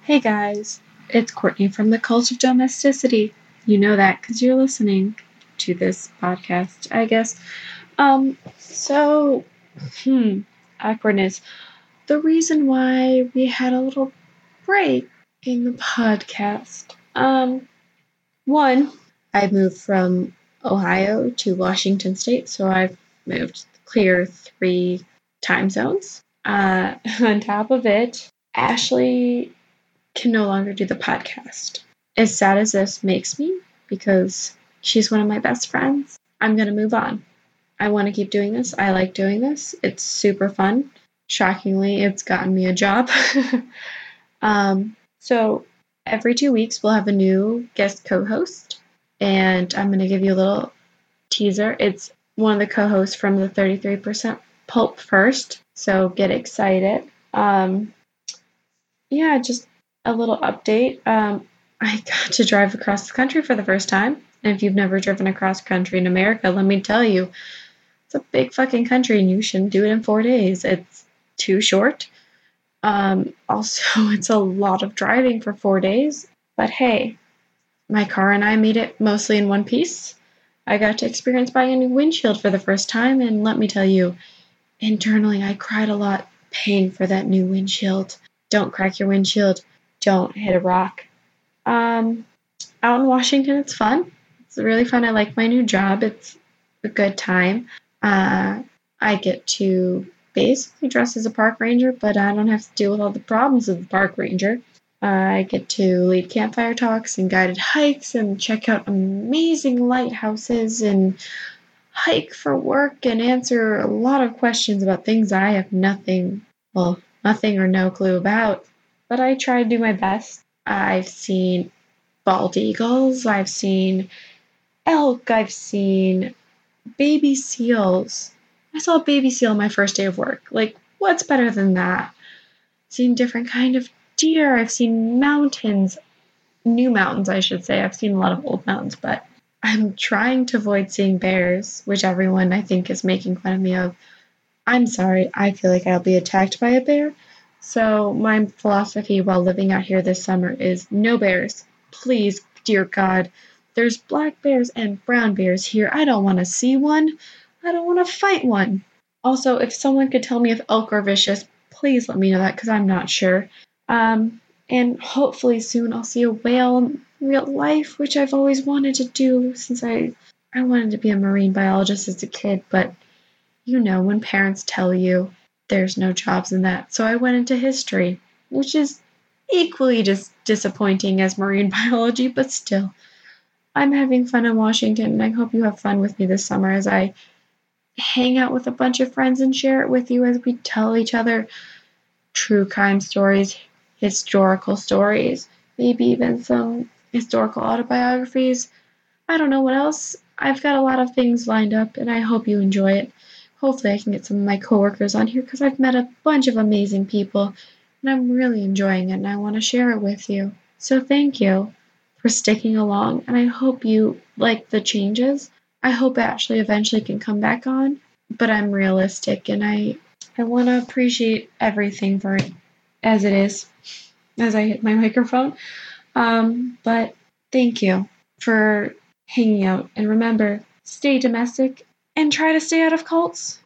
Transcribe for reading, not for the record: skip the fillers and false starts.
Hey guys, it's Courtney from the Cult of Domesticity. You know that because you're listening to this podcast, I guess. So, awkwardness. The reason why we had a little break in the podcast. One, I moved from Ohio to Washington State, so I've moved clear 3 time zones. On top of it, Ashley can no longer do the podcast. As sad as this makes me, because she's one of my best friends, I'm going to move on. I want to keep doing this. I like doing this. It's super fun. Shockingly, it's gotten me a job. So every 2 weeks, we'll have a new guest co-host, and I'm going to give you a little teaser. It's one of the co-hosts from the 33% Pulp First, so get excited. Just a little update. I got to drive across the country for the first time. And if you've never driven across country in America, let me tell you, it's a big fucking country and you shouldn't do it in 4 days. It's too short. Also, it's a lot of driving for 4 days. But hey, my car and I made it mostly in one piece. I got to experience buying a new windshield for the first time. And let me tell you, internally, I cried a lot paying for that new windshield. Don't crack your windshield. Don't hit a rock. Out in Washington, it's fun. It's really fun. I like my new job. It's a good time. I get to basically dress as a park ranger, but I don't have to deal with all the problems of the park ranger. I get to lead campfire talks and guided hikes and check out amazing lighthouses and hike for work and answer a lot of questions about things I have nothing or no clue about. But I try to do my best. I've seen bald eagles, I've seen elk, I've seen baby seals. I saw a baby seal on my first day of work. Like, what's better than that? I've seen different kind of deer. I've seen mountains. New mountains, I should say. I've seen a lot of old mountains, but I'm trying to avoid seeing bears, which everyone, I think, is making fun of me of. I'm sorry, I feel like I'll be attacked by a bear. So my philosophy while living out here this summer is no bears. Please, dear God. There's black bears and brown bears here. I don't want to see one. I don't want to fight one. Also, if someone could tell me if elk are vicious, please let me know that because I'm not sure. And hopefully soon I'll see a whale in real life, which I've always wanted to do since I wanted to be a marine biologist as a kid, but you know, when parents tell you there's no jobs in that. So I went into history, which is equally just disappointing as marine biology, but still. I'm having fun in Washington, and I hope you have fun with me this summer as I hang out with a bunch of friends and share it with you as we tell each other true crime stories, historical stories, maybe even some historical autobiographies. I don't know what else. I've got a lot of things lined up, and I hope you enjoy it. Hopefully I can get some of my coworkers on here because I've met a bunch of amazing people and I'm really enjoying it and I want to share it with you. So thank you for sticking along and I hope you like the changes. I hope Ashley eventually can come back on, but I'm realistic and I want to appreciate everything for it as it is as I hit my microphone. But thank you for hanging out and remember, stay domestic and try to stay out of cults.